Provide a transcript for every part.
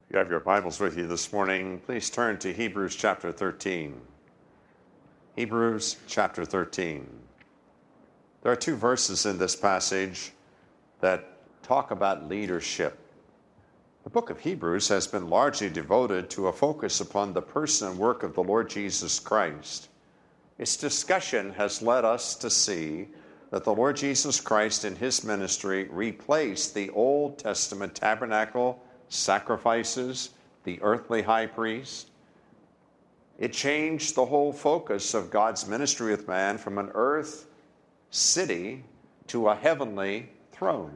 You have your Bibles with you this morning. Please turn to Hebrews chapter 13. Hebrews chapter 13. There are two verses in this passage that talk about leadership. The book of Hebrews has been largely devoted to a focus upon the person and work of the Lord Jesus Christ. Its discussion has led us to see that the Lord Jesus Christ in his ministry replaced the Old Testament tabernacle sacrifices, the earthly high priest. It changed the whole focus of God's ministry with man from an earth city to a heavenly throne.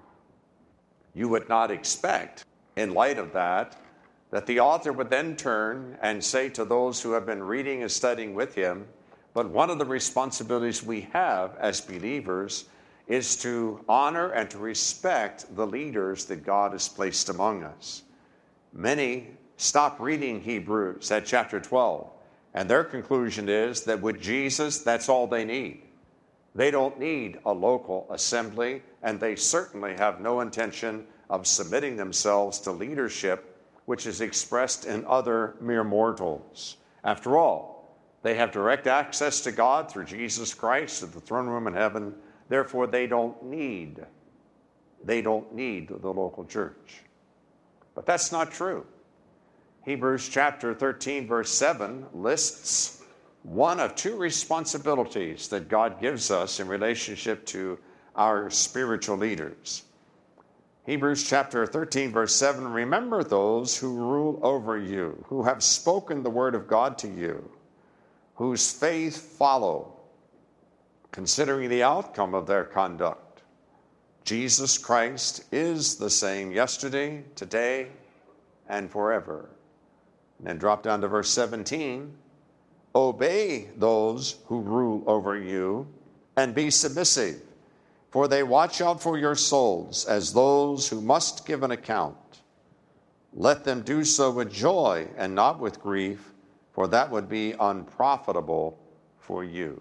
You would not expect, in light of that the author would then turn and say to those who have been reading and studying with him, but one of the responsibilities we have as believers is to honor and to respect the leaders that God has placed among us. Many stop reading Hebrews at chapter 12, and their conclusion is that with Jesus, that's all they need. They don't need a local assembly, and they certainly have no intention of submitting themselves to leadership, which is expressed in other mere mortals. After all, they have direct access to God through Jesus Christ at the throne room in heaven. Therefore, they don't need the local church. But that's not true. Hebrews chapter 13, verse 7 lists one of two responsibilities that God gives us in relationship to our spiritual leaders. Hebrews chapter 13, verse 7, remember those who rule over you, who have spoken the word of God to you, whose faith follow, considering the outcome of their conduct. Jesus Christ is the same yesterday, today, and forever. And then drop down to verse 17. Obey those who rule over you and be submissive, for they watch out for your souls as those who must give an account. Let them do so with joy and not with grief, for that would be unprofitable for you.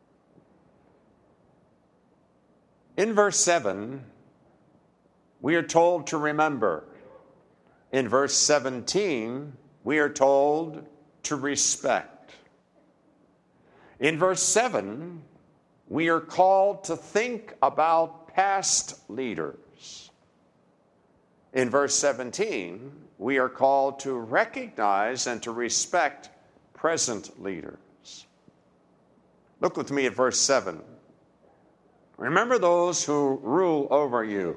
In verse 7, we are told to remember. In verse 17, we are told to respect. In verse 7, we are called to think about past leaders. In verse 17, we are called to recognize and to respect present leaders. Look with me at verse 7. Remember those who rule over you.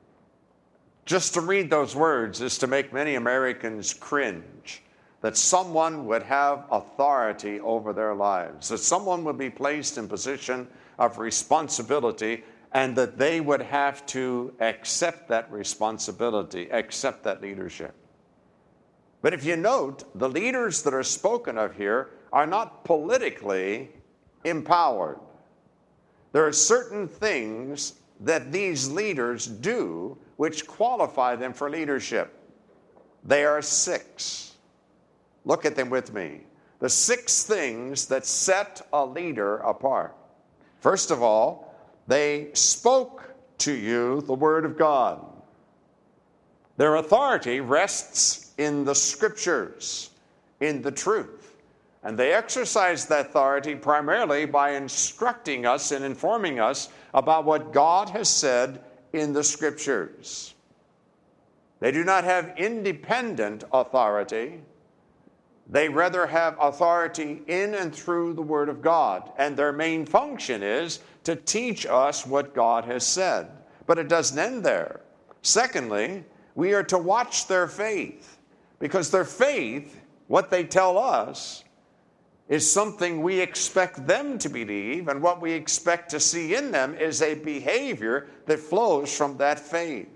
Just to read those words is to make many Americans cringe, that someone would have authority over their lives, that someone would be placed in position of responsibility, and that they would have to accept that responsibility, accept that leadership. But if you note, the leaders that are spoken of here are not politically empowered. There are certain things that these leaders do which qualify them for leadership. They are 6. Look at them with me. The 6 things that set a leader apart. First of all, they spoke to you the word of God. Their authority rests in the scriptures, in the truth. And they exercise that authority primarily by instructing us and informing us about what God has said in the scriptures. They do not have independent authority. They rather have authority in and through the Word of God. And their main function is to teach us what God has said. But it doesn't end there. Secondly, we are to watch their faith. Because their faith, what they tell us, is something we expect them to believe, and what we expect to see in them is a behavior that flows from that faith.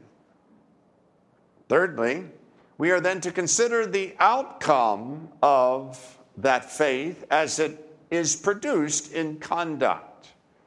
Thirdly, we are then to consider the outcome of that faith as it is produced in conduct.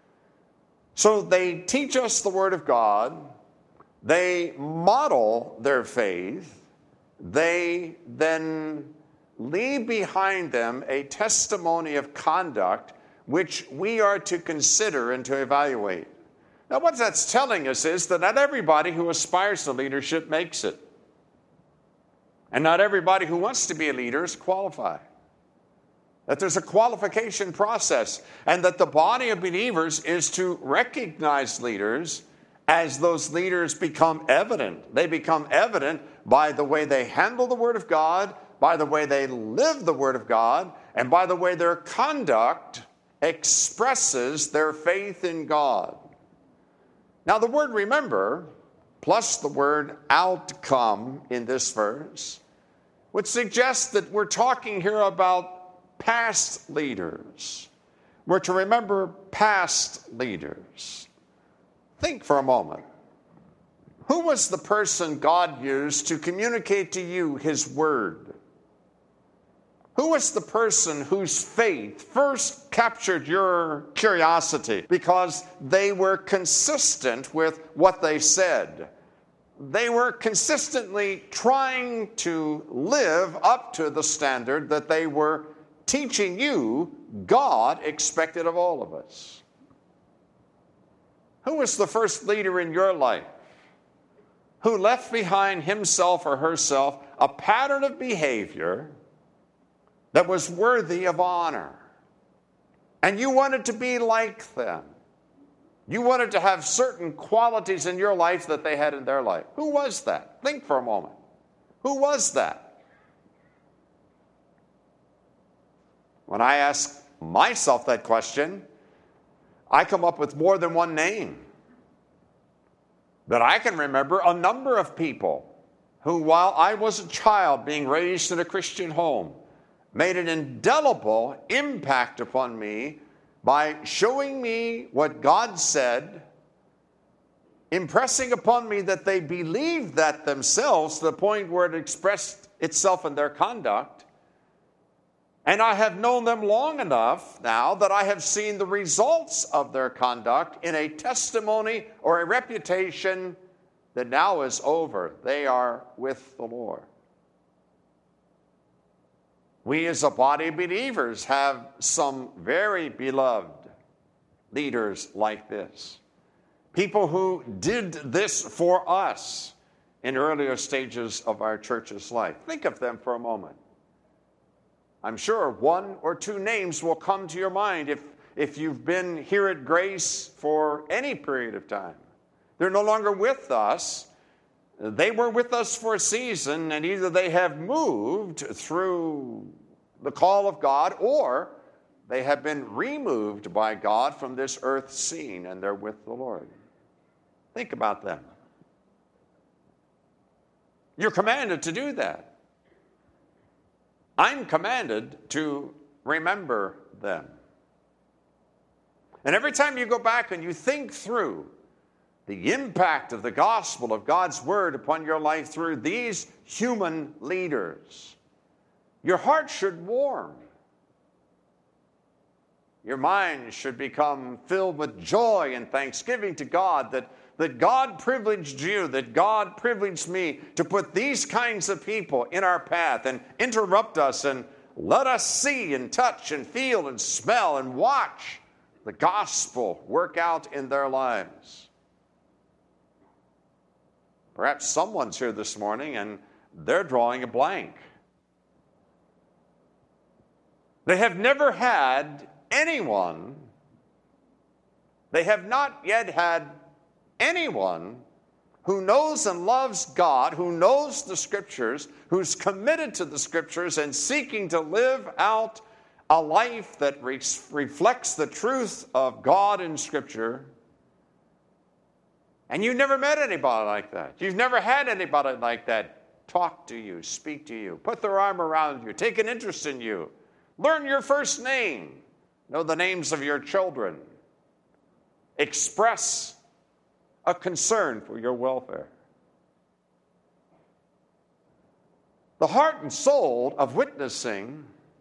So they teach us the Word of God, they model their faith, they then leave behind them a testimony of conduct which we are to consider and to evaluate. Now, what that's telling us is that not everybody who aspires to leadership makes it. And not everybody who wants to be a leader is qualified. That there's a qualification process, and that the body of believers is to recognize leaders as those leaders become evident. They become evident by the way they handle the Word of God, by the way they live the Word of God, and by the way their conduct expresses their faith in God. Now, the word remember, plus the word outcome in this verse, would suggest that we're talking here about past leaders. We're to remember past leaders. Think for a moment. Who was the person God used to communicate to you His Word? Who was the person whose faith first captured your curiosity because they were consistent with what they said? They were consistently trying to live up to the standard that they were teaching you God expected of all of us. Who was the first leader in your life who left behind himself or herself a pattern of behavior that was worthy of honor? And you wanted to be like them. You wanted to have certain qualities in your life that they had in their life. Who was that? Think for a moment. Who was that? When I ask myself that question, I come up with more than one name. But I can remember a number of people who, while I was a child being raised in a Christian home, made an indelible impact upon me by showing me what God said, impressing upon me that they believed that themselves to the point where it expressed itself in their conduct. And I have known them long enough now that I have seen the results of their conduct in a testimony or a reputation that now is over. They are with the Lord. We as a body of believers have some very beloved leaders like this. People who did this for us in earlier stages of our church's life. Think of them for a moment. I'm sure one or two names will come to your mind if you've been here at Grace for any period of time. They're no longer with us. They were with us for a season, and either they have moved through the call of God, or they have been removed by God from this earth scene, and they're with the Lord. Think about them. You're commanded to do that. I'm commanded to remember them. And every time you go back and you think through the impact of the gospel of God's word upon your life through these human leaders, your heart should warm. Your mind should become filled with joy and thanksgiving to God that God privileged you, that God privileged me to put these kinds of people in our path and interrupt us and let us see and touch and feel and smell and watch the gospel work out in their lives. Perhaps someone's here this morning and they're drawing a blank. They have never had anyone, they have not yet had anyone who knows and loves God, who knows the Scriptures, who's committed to the Scriptures and seeking to live out a life that reflects the truth of God in Scripture. And you've never met anybody like that. You've never had anybody like that talk to you, speak to you, put their arm around you, take an interest in you, learn your first name, know the names of your children, express a concern for your welfare. The heart and soul of witnessing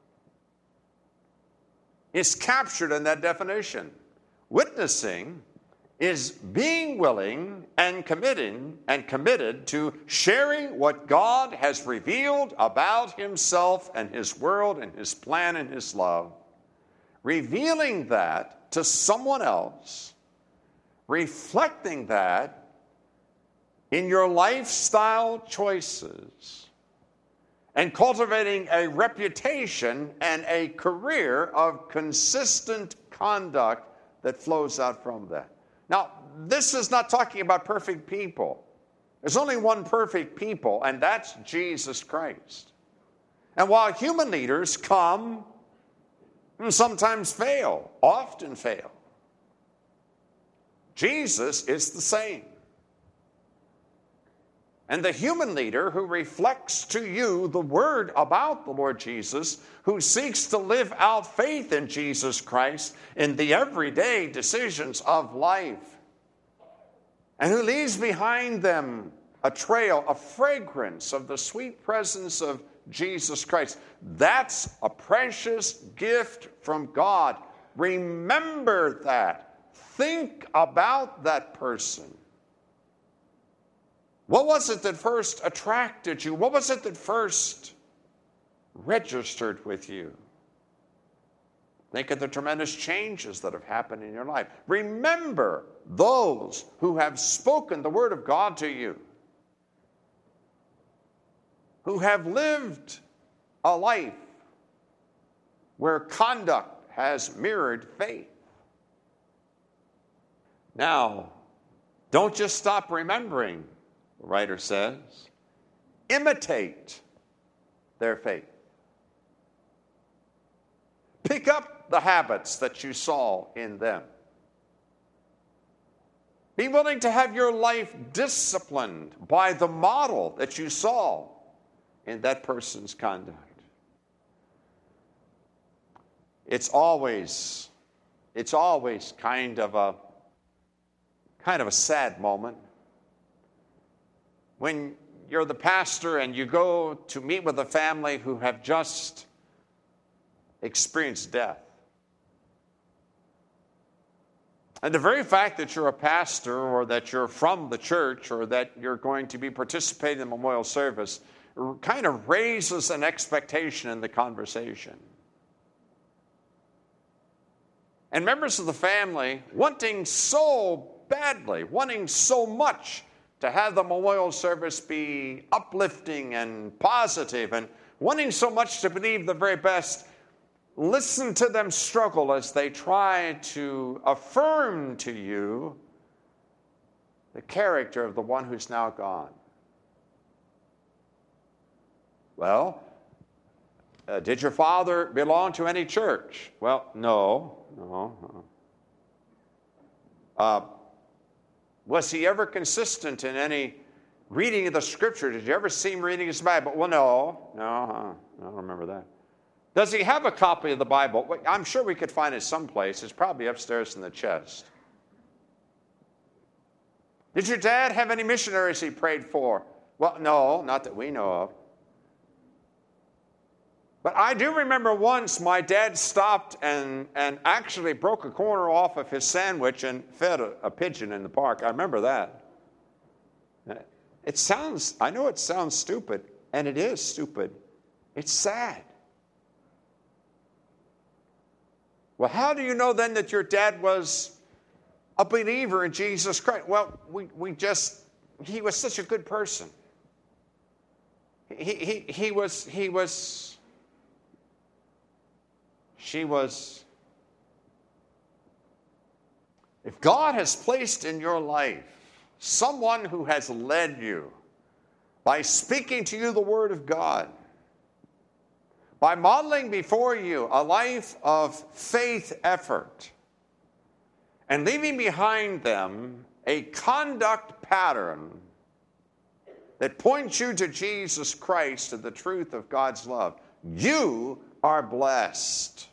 is captured in that definition. Witnessing is being willing and committed to sharing what God has revealed about himself and his world and his plan and his love, revealing that to someone else, reflecting that in your lifestyle choices, and cultivating a reputation and a career of consistent conduct that flows out from that. Now, this is not talking about perfect people. There's only one perfect people, and that's Jesus Christ. And while human leaders come and sometimes fail, often fail, Jesus is the same. And the human leader who reflects to you the word about the Lord Jesus, who seeks to live out faith in Jesus Christ in the everyday decisions of life, and who leaves behind them a trail, a fragrance of the sweet presence of Jesus Christ. That's a precious gift from God. Remember that. Think about that person. What was it that first attracted you? What was it that first registered with you? Think of the tremendous changes that have happened in your life. Remember those who have spoken the word of God to you, who have lived a life where conduct has mirrored faith. Now, don't just stop remembering. The writer says, imitate their faith. Pick up the habits that you saw in them. Be willing to have your life disciplined by the model that you saw in that person's conduct. It's always kind of a sad moment when you're the pastor and you go to meet with a family who have just experienced death. And the very fact that you're a pastor or that you're from the church or that you're going to be participating in the memorial service kind of raises an expectation in the conversation. And members of the family wanting so badly, wanting so much to have the memorial service be uplifting and positive and wanting so much to believe the very best, listen to them struggle as they try to affirm to you the character of the one who's now gone. Well, did your father belong to any church? Well, no. Was he ever consistent in any reading of the Scripture? Did you ever see him reading his Bible? Well, no, I don't remember that. Does he have a copy of the Bible? Well, I'm sure we could find it someplace. It's probably upstairs in the chest. Did your dad have any missionaries he prayed for? Well, no, not that we know of. But I do remember once my dad stopped and actually broke a corner off of his sandwich and fed a pigeon in the park. I remember that. I know it sounds stupid, and it is stupid. It's sad. Well, how do you know then that your dad was a believer in Jesus Christ? Well, he was such a good person. She was. If God has placed in your life someone who has led you by speaking to you the Word of God, by modeling before you a life of faith effort, and leaving behind them a conduct pattern that points you to Jesus Christ and the truth of God's love, you are blessed.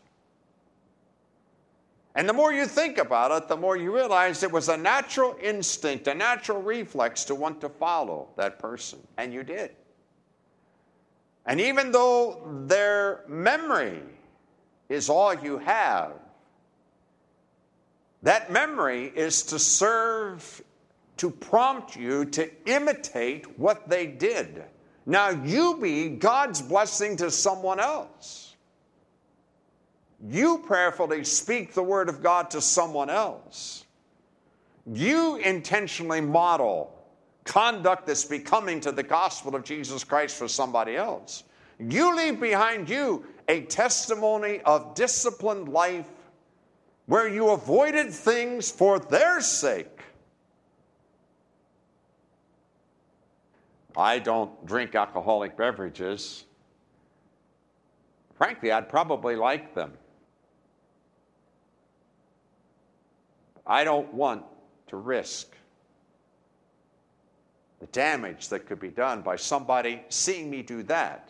And the more you think about it, the more you realize it was a natural instinct, a natural reflex to want to follow that person. And you did. And even though their memory is all you have, that memory is to serve to prompt you to imitate what they did. Now you be God's blessing to someone else. You prayerfully speak the word of God to someone else. You intentionally model conduct that's becoming to the gospel of Jesus Christ for somebody else. You leave behind you a testimony of disciplined life where you avoided things for their sake. I don't drink alcoholic beverages. Frankly, I'd probably like them. I don't want to risk the damage that could be done by somebody seeing me do that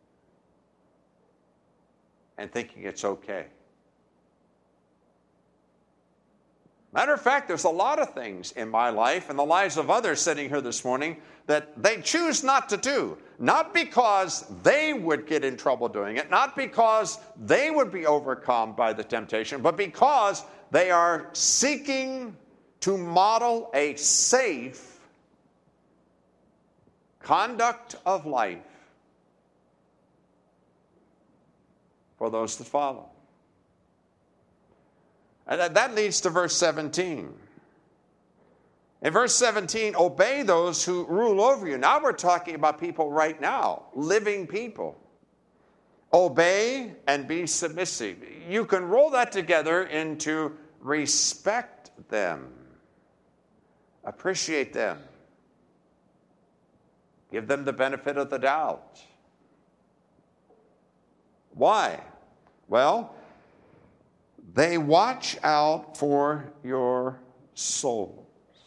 and thinking it's okay. Matter of fact, there's a lot of things in my life and the lives of others sitting here this morning that they choose not to do. Not because they would get in trouble doing it, not because they would be overcome by the temptation, but because they are seeking to model a safe conduct of life for those that follow. And that leads to verse 17. In verse 17, obey those who rule over you. Now we're talking about people right now, living people. Obey and be submissive. You can roll that together into respect them, appreciate them, give them the benefit of the doubt. Why? Well, they watch out for your souls.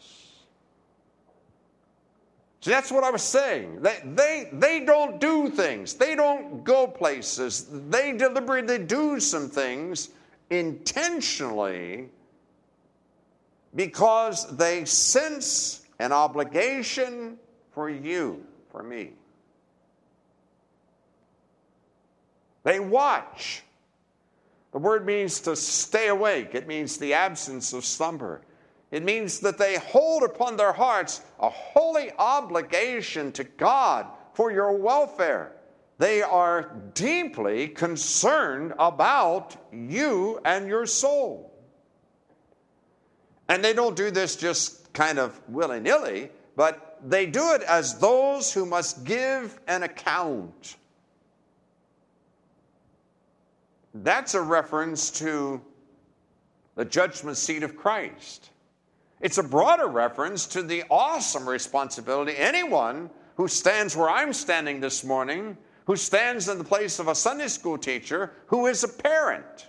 So that's what I was saying. They don't do things. They don't go places. They deliberately do some things intentionally because they sense an obligation for you, for me. They watch. The word means to stay awake. It means the absence of slumber. It means that they hold upon their hearts a holy obligation to God for your welfare. They are deeply concerned about you and your soul. And they don't do this just kind of willy-nilly, but they do it as those who must give an account. That's a reference to the judgment seat of Christ. It's a broader reference to the awesome responsibility anyone who stands where I'm standing this morning, who stands in the place of a Sunday school teacher, who is a parent.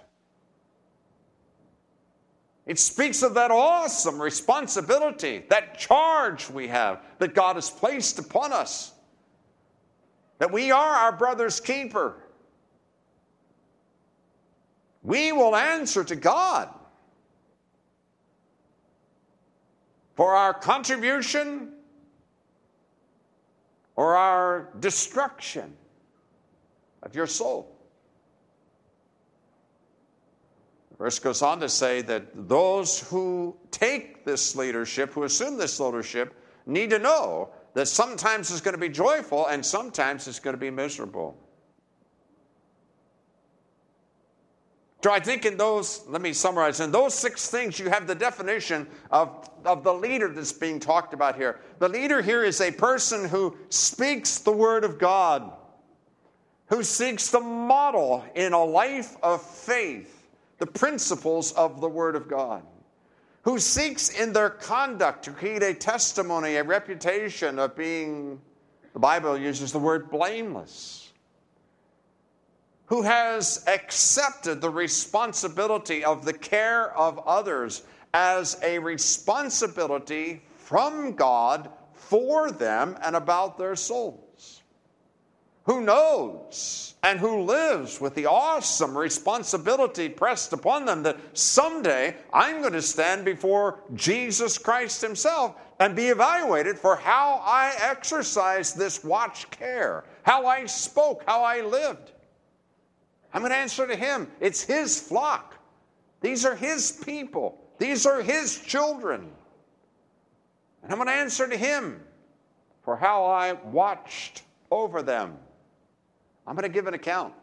It speaks of that awesome responsibility, that charge we have that God has placed upon us, that we are our brother's keeper. We will answer to God for our contribution or our destruction of your soul. The verse goes on to say that those who take this leadership, who assume this leadership, need to know that sometimes it's going to be joyful and sometimes it's going to be miserable. So I think in those, let me summarize, in those 6 things you have the definition of the leader that's being talked about here. The leader here is a person who speaks the word of God, who seeks to model in a life of faith the principles of the word of God, who seeks in their conduct to create a testimony, a reputation of being, the Bible uses the word blameless, who has accepted the responsibility of the care of others as a responsibility from God for them and about their souls, who knows and who lives with the awesome responsibility pressed upon them that someday I'm going to stand before Jesus Christ himself and be evaluated for how I exercised this watch care, how I spoke, how I lived. I'm going to answer to him. It's his flock. These are his people. These are his children. And I'm going to answer to him for how I watched over them. I'm going to give an account.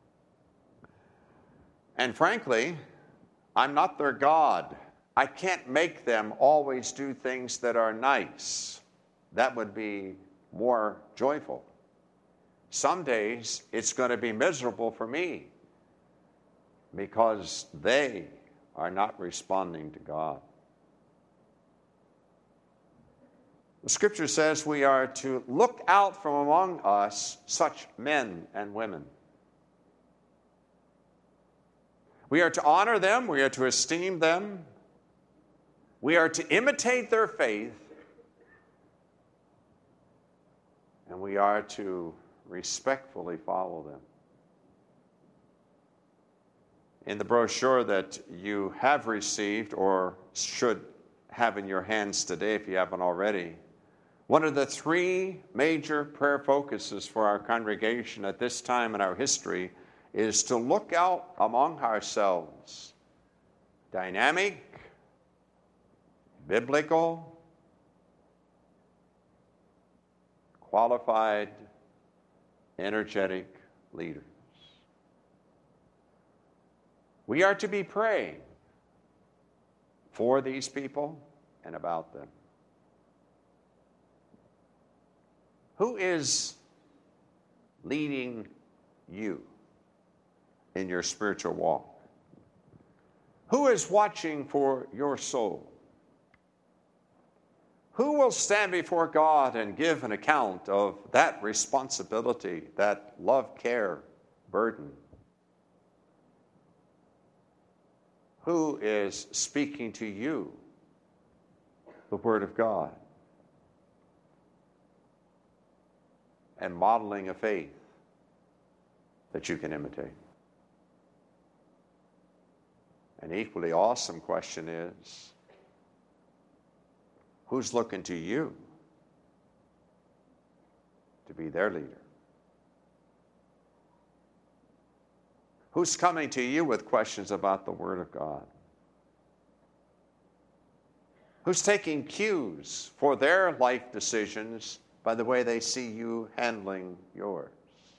And frankly, I'm not their God. I can't make them always do things that are nice. That would be more joyful. Some days it's going to be miserable for me because they are not responding to God. The scripture says we are to look out from among us such men and women. We are to honor them. We are to esteem them. We are to imitate their faith. And we are to respectfully follow them. In the brochure that you have received or should have in your hands today if you haven't already, one of the three major prayer focuses for our congregation at this time in our history is to look out among ourselves dynamic, biblical, qualified, energetic leaders. We are to be praying for these people and about them. Who is leading you in your spiritual walk? Who is watching for your soul? Who will stand before God and give an account of that responsibility, that love, care, burden? Who is speaking to you the Word of God and modeling a faith that you can imitate? An equally awesome question is, who's looking to you to be their leader? Who's coming to you with questions about the Word of God? Who's taking cues for their life decisions by the way they see you handling yours?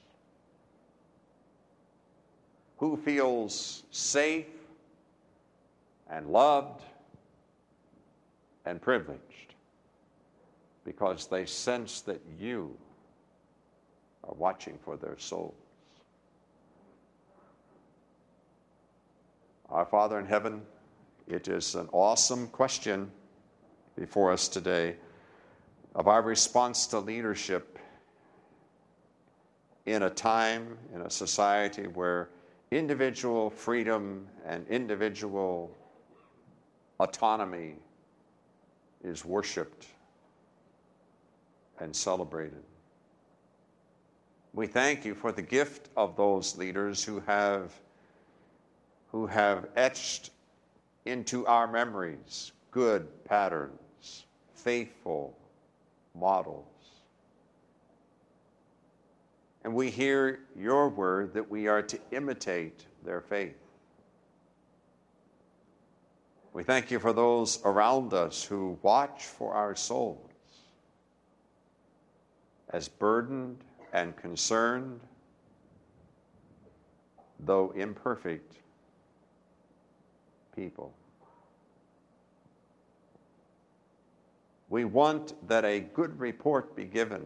Who feels safe and loved and privileged because they sense that you are watching for their souls? Our Father in heaven, it is an awesome question before us today of our response to leadership in a time, in a society where individual freedom and individual autonomy is worshiped and celebrated. We thank you for the gift of those leaders who have etched into our memories good patterns, faithful models. And we hear your word that we are to imitate their faith. We thank you for those around us who watch for our souls as burdened and concerned, though imperfect, people. We want that a good report be given.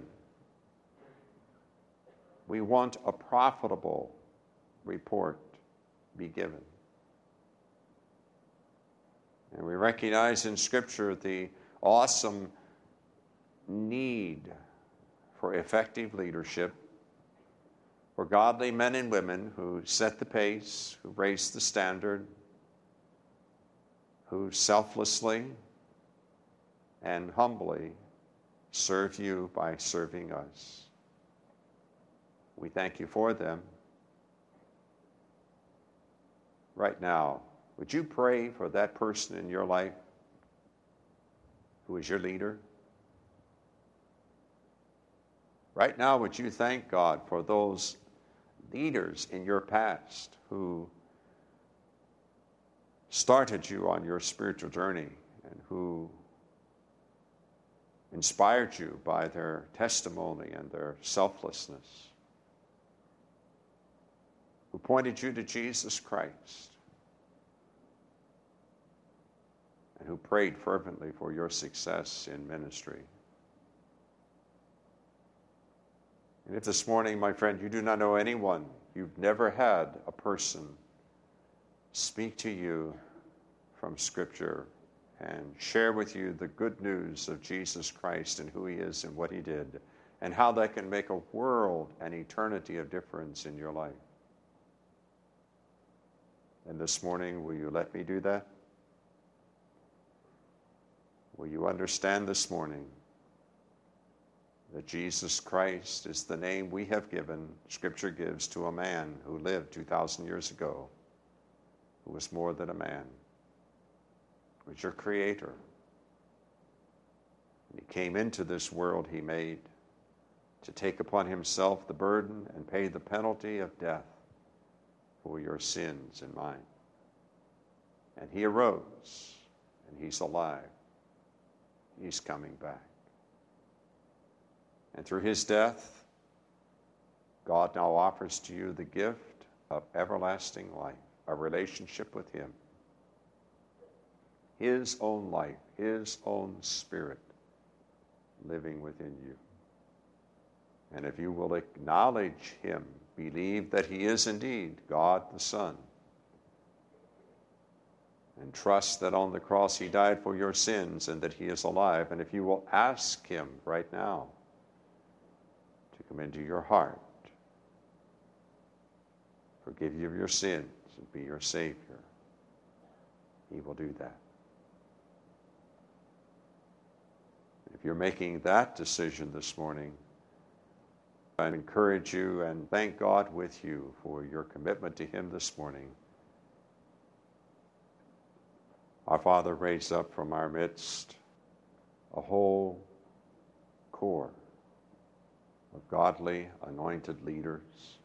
We want a profitable report be given. And we recognize in Scripture the awesome need for effective leadership, for godly men and women who set the pace, who raise the standard, who selflessly and humbly serve you by serving us. We thank you for them. Right now, would you pray for that person in your life who is your leader? Right now, would you thank God for those leaders in your past who started you on your spiritual journey and who inspired you by their testimony and their selflessness, who pointed you to Jesus Christ, and who prayed fervently for your success in ministry. And if this morning, my friend, you do not know anyone, you've never had a person speak to you from Scripture and share with you the good news of Jesus Christ and who he is and what he did, and how that can make a world and eternity of difference in your life. And this morning, will you let me do that? Will you understand this morning that Jesus Christ is the name we have given, Scripture gives, to a man who lived 2,000 years ago, who was more than a man, who was your creator. And he came into this world he made to take upon himself the burden and pay the penalty of death for your sins and mine. And he arose, and he's alive. He's coming back. And through his death, God now offers to you the gift of everlasting life, a relationship with him. His own life, his own spirit living within you. And if you will acknowledge him, believe that he is indeed God the Son, and trust that on the cross he died for your sins and that he is alive, and if you will ask him right now to come into your heart, forgive you of your sins, and be your Savior, he will do that. If you're making that decision this morning, I encourage you and thank God with you for your commitment to him this morning. Our Father, raise up from our midst a whole corps of godly, anointed leaders.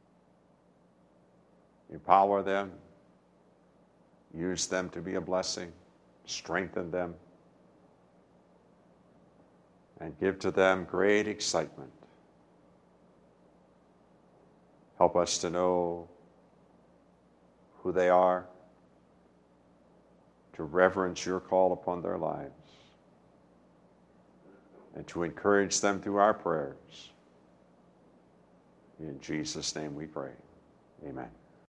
Empower them, use them to be a blessing, strengthen them, and give to them great excitement. Help us to know who they are, to reverence your call upon their lives, and to encourage them through our prayers. In Jesus' name we pray. Amen.